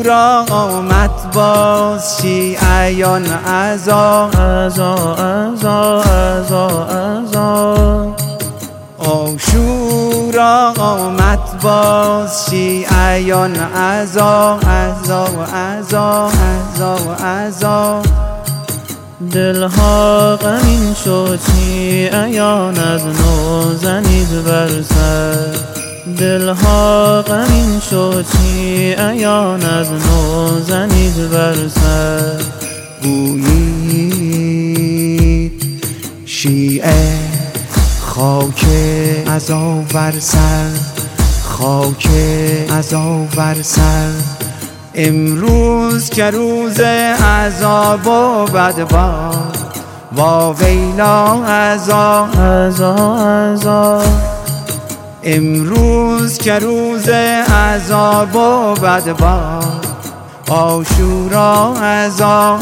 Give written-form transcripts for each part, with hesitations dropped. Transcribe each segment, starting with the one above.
عاشورا آمد باز شیعیان عزا عاشورا آمد باز شیعیان عزا دلها غمین شد شیعیان از نو زنید بر سر دلها غمین شد شیعیان از نو زنید بر سر گویید شیعه خاک عزا بر سر خاک عزا بر سر امروز که روز عذاب و بدبار وا ویلا عزا امروز که روز عذاب و بدبار عاشورا عزا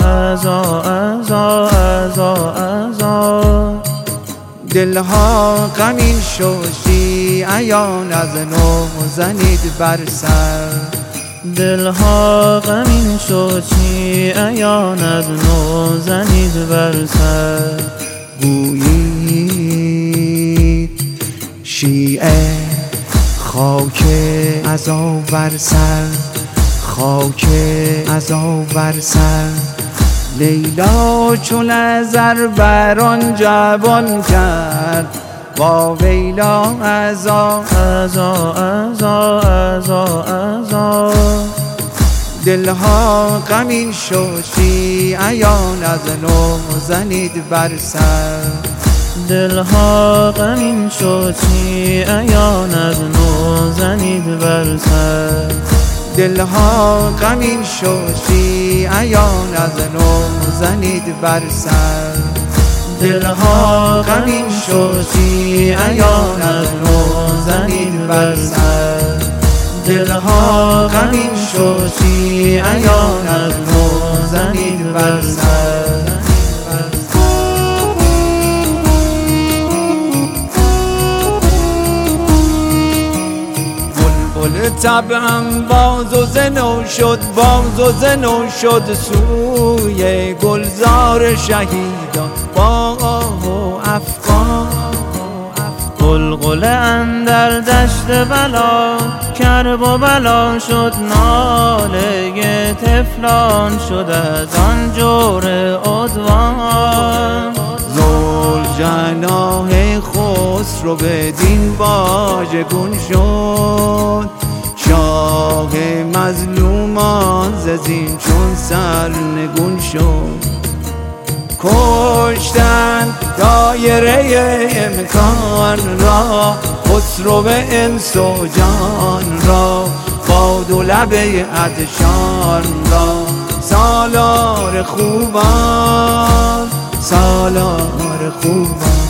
دلها غمین شد شیعیان از نو زنید بر سر دلها غمین شد شیعیان از نو زنید بر سر گویید شیعه خاک عزا بر سر خاک عزا بر سر لیلا چون نظر بر آن جوان کرد وا ویلا عزا دلها غمین شد شیعیان از نو زنید بر سر دلها غمین شد شیعیان از نو زنید بر سر دلها غمین شد شیعیان از نو زنید بر سر دلها غمین شد شیعیان از نو زنید بر سر دلها غمین شد شیعیان از نو زنید بر سر بلبل طبعم باز و زنو شد باز و زنو شد سوی گلزار شهیدان با آه و افغان غلغله اندر دشت بلا کرب و بلا شد ناله طفلان شد از آن جور عدوان ذوالجناح خسرو بدین واژگون شد شاه مظلومان ز زین چون سرنگون شد کشتن دایره امکان را خسرو انس و جان را با دو لب عطشان را سالار خوبان سالار خوبان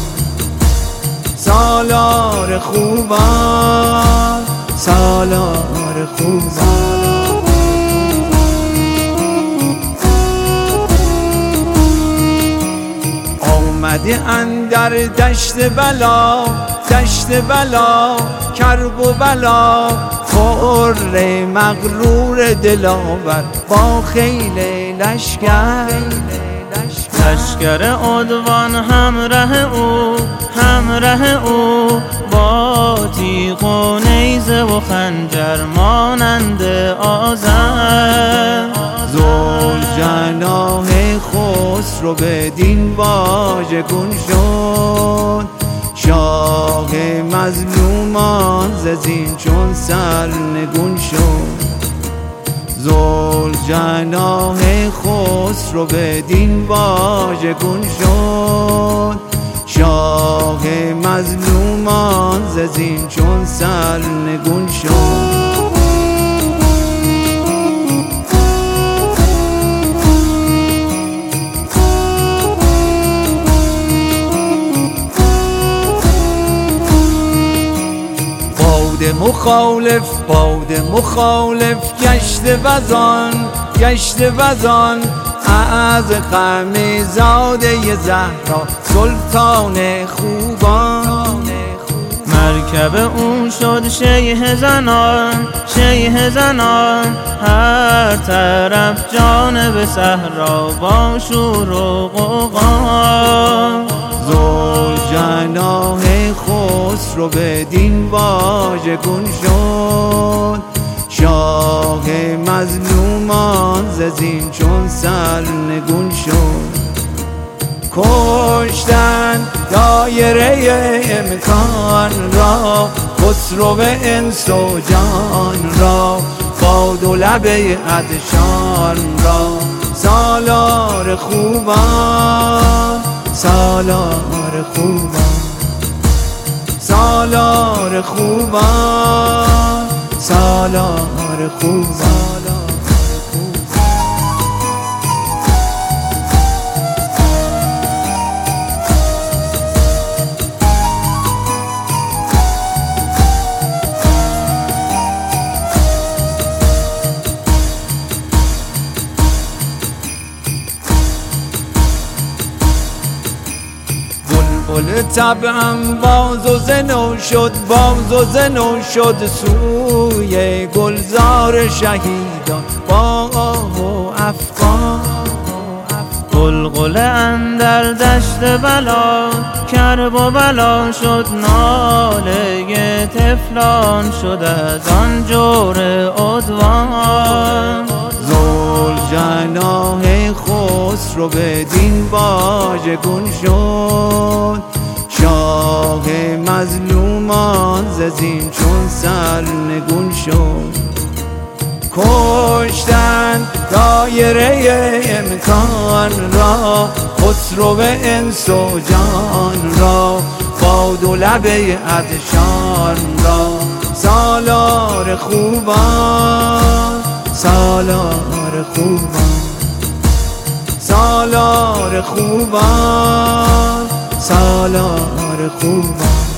سالار خوبان سالار خوبان آمده اندر دشت بلا کرب و بلا خر مغرور دلاور با خیل لشکر عدوان همراه او با تیغ و نیزه و خنجر مانند آذر ذوالجناح خسرو بدین واژگون شد شاه مظلومان ز زین چون سرنگون شد ذوالجناح خسرو بدین واژگون شد شاه مظلومان ز زین چون سرنگون شد باد مخالف گشت وزان از غم زاده زهرا سلطان خوبان مرکب او شد شیه زنان هر طرف جانب صحرا با شور و غوغا. ذوالجناح خسرو بدین واژگون شد، شاه مظلومان ز زین چون سرنگون شد. کشتن دایره امکان را، خسرو انس و جان را، باد و لب عطشان را. سالار خوبان، سالار خوبان، سالار خوبان، سالار خوبان. بلبل طبعم باز و زنو شد، باز و زنو شد سوی گلزار شهیدان با آه و افغان. غلغله اندر دشت بلا، کرب و بلا شد ناله طفلان، شد از آن جور عدوان. ذوالجناح خسرو بدین واژگون شد، شاه مظلومان ز زین چون سرنگون شد. کشتن دایره امکان را، خسرو انس و جان را، باد و لب عطشان را. سالار خوبان، سالار خوبان، سالار خوبان، سالار خوبان.